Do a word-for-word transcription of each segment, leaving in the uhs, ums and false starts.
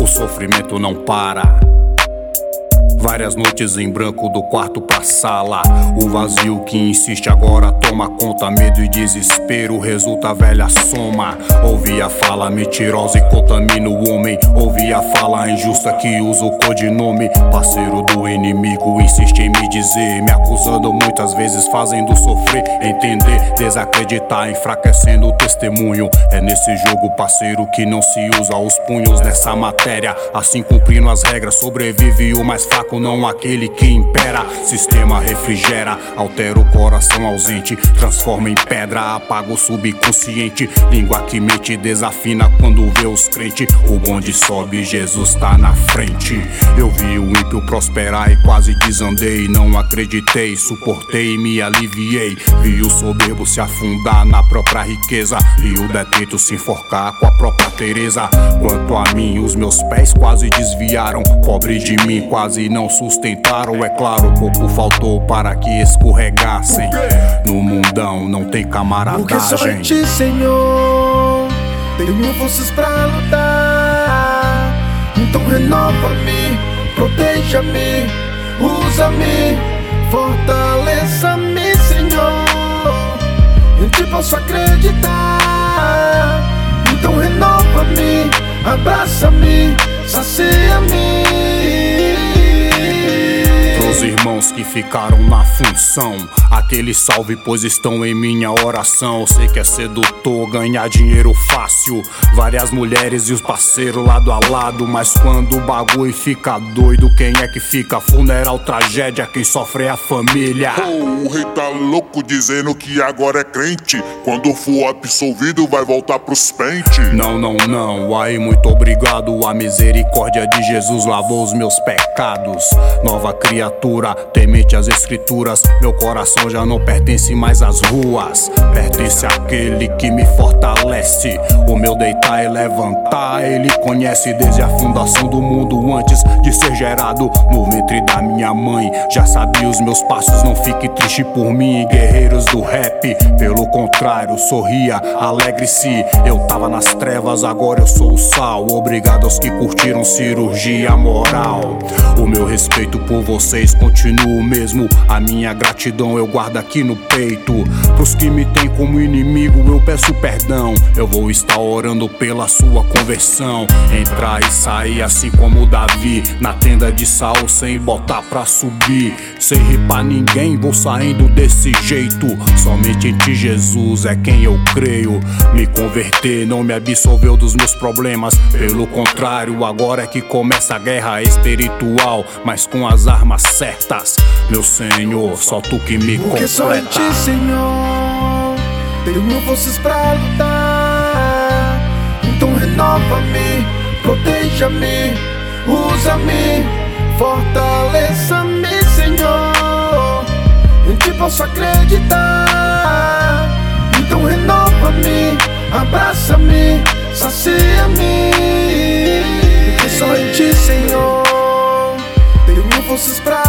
sofrimento não para. Várias noites em branco do quarto pra sala. O vazio que insiste agora toma conta. Medo e desespero resulta a velha soma. Ouvi a fala mentirosa e contamina o homem. Ouvi a fala injusta que usa o codinome. Parceiro do inimigo insiste em me dizer, me acusando muitas vezes, fazendo sofrer. Entender, desacreditar, enfraquecendo o testemunho. É nesse jogo, parceiro, que não se usa os punhos. Nessa matéria, assim cumprindo as regras, sobrevive o mais fraco, não aquele que impera. Sistema refrigera, altera o coração ausente, transforma em pedra, apaga o subconsciente. Língua que mente desafina quando vê os crentes. O bonde sobe, Jesus tá na frente. Eu vi o ímpio prosperar e quase desandei. Não acreditei, suportei e me aliviei. Vi o soberbo se afundar na própria riqueza e o detento se enforcar com a própria Teresa. Quanto a mim, os meus pés quase desviaram. Pobre de mim, quase não sustentaram. É claro, pouco faltou para que escorregassem. No mundão não tem camaradagem. Porque só em ti, Senhor, tenho forças pra lutar. Então renova-me, proteja-me, usa-me, fortaleça-me, Senhor. Em ti posso acreditar. Então renova-me, abraça-me, sacia-me. Os irmãos que ficaram na função, aquele salve pois estão em minha oração. Sei que é sedutor ganhar dinheiro fácil, várias mulheres e os parceiros lado a lado. Mas quando o bagulho fica doido, quem é que fica? Funeral, tragédia, quem sofre é a família. Oh, o rei tá louco dizendo que agora é crente. Quando for absolvido vai voltar pros pentes. Não, não, não, aí muito obrigado. A misericórdia de Jesus lavou os meus pecados. Nova criatura, temente às escrituras. Meu coração já não pertence mais às ruas, pertence àquele que me fortalece. O meu deitar e levantar ele conhece. Desde a fundação do mundo, antes de ser gerado no ventre da minha mãe, já sabia os meus passos. Não fique triste por mim, guerreiros do rap. Pelo contrário, sorria, alegre-se. Eu tava nas trevas, agora eu sou o sal. Obrigado aos que curtiram cirurgia moral. O meu respeito por vocês continua o mesmo. A minha gratidão eu guardo aqui no peito. Pros que me têm como inimigo eu peço perdão. Eu vou estar orando pela sua conversão. Entrar e sair assim como Davi na tenda de Saul, sem botar pra subir. Sem rir pra ninguém, vou saindo desse jeito. Somente em ti, Jesus, é quem eu creio. Me converter não me absolveu dos meus problemas. Pelo contrário, agora é que começa a guerra espiritual, mas com as armas certas. Meu Senhor, só tu que me completa. Porque só em ti, Senhor, tenho forças pra lutar. Então renova-me, proteja-me, usa-me, fortaleça-me, Senhor. Em ti posso acreditar. Então renova-me, abraça-me, sacia-me. Porque só em ti, Senhor, tenho forças pra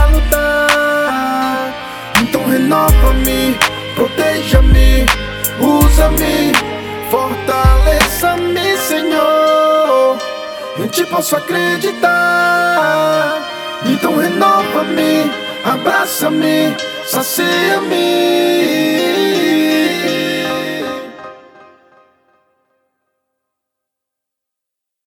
lutar. Então renova-me, proteja-me, usa-me, fortaleça-me, Senhor. Em ti posso acreditar. Então renova-me, abraça-me, sacia-me.